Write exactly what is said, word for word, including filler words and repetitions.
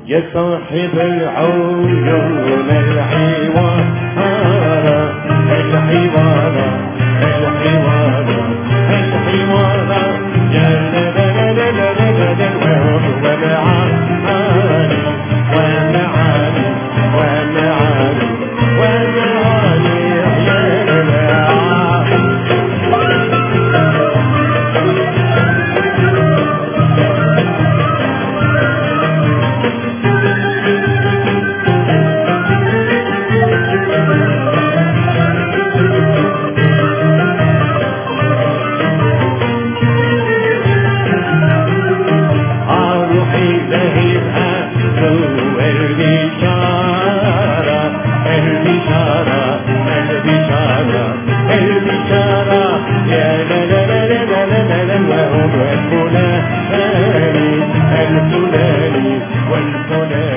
يا صاحب العيون الحوارة الحوارة الحوارة الحوارة يا لا لا لا لا لا لا ومعاني ومعاني ومعاني ومعاني يا لا الفلاني والفلاني